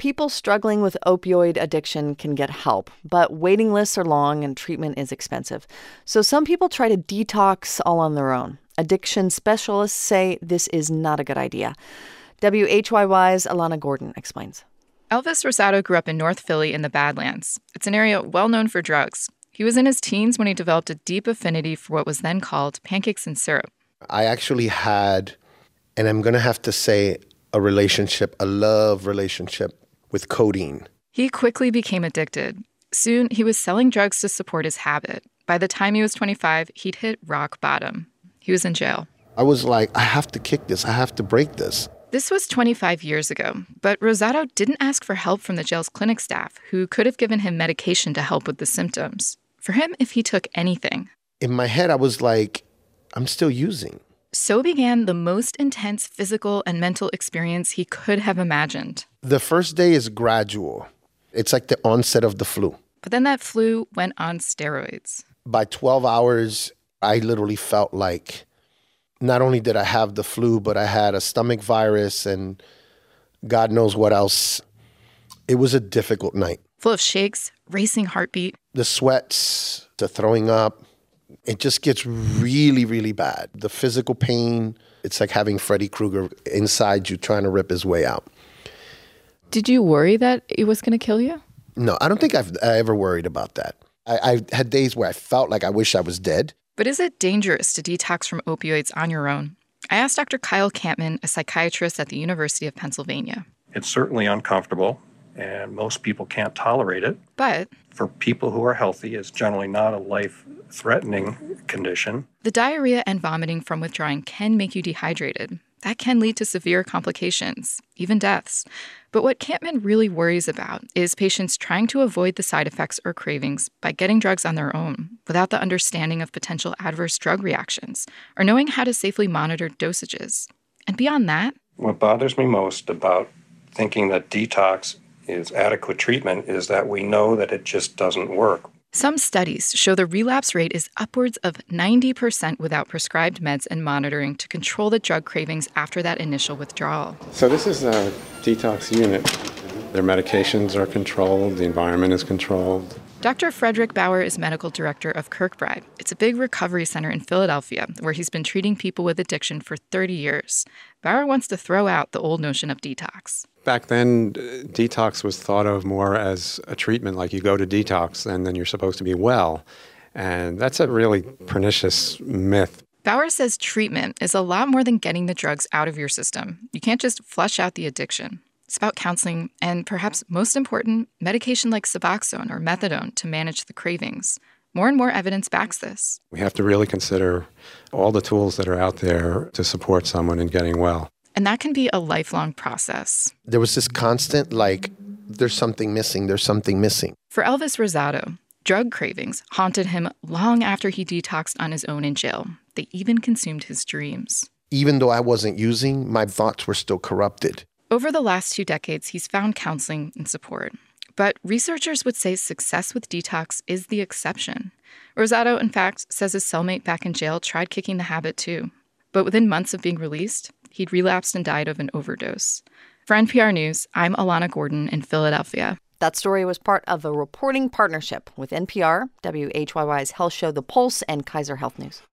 people struggling with opioid addiction can get help, but waiting lists are long and treatment is expensive. So some people try to detox all on their own. Addiction specialists say this is not a good idea. WHYY's Alana Gordon explains. Elvis Rosado grew up in North Philly in the Badlands. It's an area well known for drugs. He was in his teens when he developed a deep affinity for what was then called pancakes and syrup. I actually had, and I'm going to have to say, a love relationship with codeine. He quickly became addicted. Soon, he was selling drugs to support his habit. By the time he was 25, he'd hit rock bottom. He was in jail. I was like, I have to kick this. I have to break this. This was 25 years ago, but Rosado didn't ask for help from the jail's clinic staff, who could have given him medication to help with the symptoms. For him, if he took anything. In my head, I was like, I'm still using. So began the most intense physical and mental experience he could have imagined. The first day is gradual. It's like the onset of the flu. But then that flu went on steroids. By 12 hours, I literally felt like not only did I have the flu, but I had a stomach virus and God knows what else. It was a difficult night. Full of shakes, racing heartbeat. The sweats, the throwing up. It just gets really, really bad. The physical pain, it's like having Freddy Krueger inside you trying to rip his way out. Did you worry that it was going to kill you? No, I don't think I ever worried about that. I had days where I felt like I wish I was dead. But is it dangerous to detox from opioids on your own? I asked Dr. Kyle Campman, a psychiatrist at the University of Pennsylvania. It's certainly uncomfortable, and most people can't tolerate it. But for people who are healthy, it's generally not a life-threatening condition. The diarrhea and vomiting from withdrawing can make you dehydrated. That can lead to severe complications, even deaths. But what Campman really worries about is patients trying to avoid the side effects or cravings by getting drugs on their own without the understanding of potential adverse drug reactions or knowing how to safely monitor dosages. And beyond that, what bothers me most about thinking that detox is adequate treatment is that we know that it just doesn't work. Some studies show the relapse rate is upwards of 90% without prescribed meds and monitoring to control the drug cravings after that initial withdrawal. So this is a detox unit. Their medications are controlled, the environment is controlled. Dr. Frederick Bauer is medical director of Kirkbride. It's a big recovery center in Philadelphia where he's been treating people with addiction for 30 years. Bauer wants to throw out the old notion of detox. Back then, detox was thought of more as a treatment, like you go to detox and then you're supposed to be well. And that's a really pernicious myth. Bauer says treatment is a lot more than getting the drugs out of your system. You can't just flush out the addiction. It's about counseling and, perhaps most important, medication like Suboxone or methadone to manage the cravings. More and more evidence backs this. We have to really consider all the tools that are out there to support someone in getting well. And that can be a lifelong process. There was this constant, there's something missing, there's something missing. For Elvis Rosado, drug cravings haunted him long after he detoxed on his own in jail. They even consumed his dreams. Even though I wasn't using, my thoughts were still corrupted. Over the last 2 decades, he's found counseling and support. But researchers would say success with detox is the exception. Rosado, in fact, says his cellmate back in jail tried kicking the habit too. But within months of being released, he'd relapsed and died of an overdose. For NPR News, I'm Alana Gordon in Philadelphia. That story was part of a reporting partnership with NPR, WHYY's health show The Pulse, and Kaiser Health News.